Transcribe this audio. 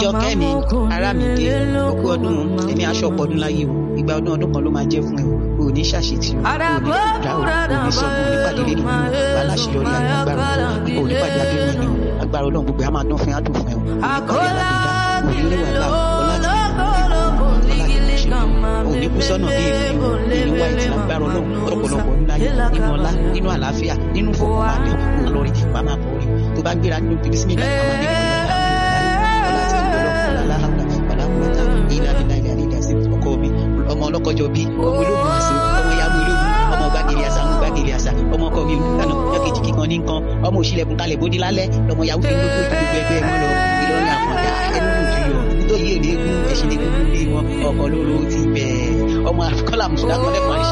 Jọkẹ́ mi ará mi dé òkú ọdún èmi aṣọ ọ̀pọ̀ ọdún láyé o ìgbà ọdún kan ló máa jẹ́ fún ẹ o ò ní ṣàṣetì o ò ní dá o ò ní sọ fún nípàdé lé nínú aláṣeyọrí agbára o ò nípàdé abẹ́rẹ́ ni o agbára Ọlọ́run gbogbo ẹ á máa dán fún ẹ á dùn fún ẹ o ò nípàdé aládùúdá ò ní rí wàhálà ò ní kú sọ́nà bí èmi o nínú wa ìtì agbára Ọlọ́run ọ̀pọ̀lọpọ̀ ọdún láyé nínú ọlá nínú àlàáfíà nínú fọkànbalẹ̀ òun lórí wàá máa kọ orí tó bá gbéra nínú bíbí ọmọ ọlọ́kọjọ bí ọmọ ológun àṣẹ ọmọ ìyàwó ológun ọmọ gbàgìrì àṣà ọmọ gbàgìrì àṣà ọmọ ọkọ mi olùkànnà yọkejì kíkan ní nǹkan ọmọ òṣìlẹ̀kùn kalẹ̀ bódí lálẹ́ lọmọ ìyàwó fi lóko gbogbo ẹgbẹ́ wọn lọ Ìlọrin àfọ̀dá ẹnu òjò nítorí èdè egun ẹ̀sìn egun lé wọn ọkọ̀ lóró ti bẹ̀ẹ̀ ọmọ àfikọ́là mùsùlùmí akọ́lẹ́kùn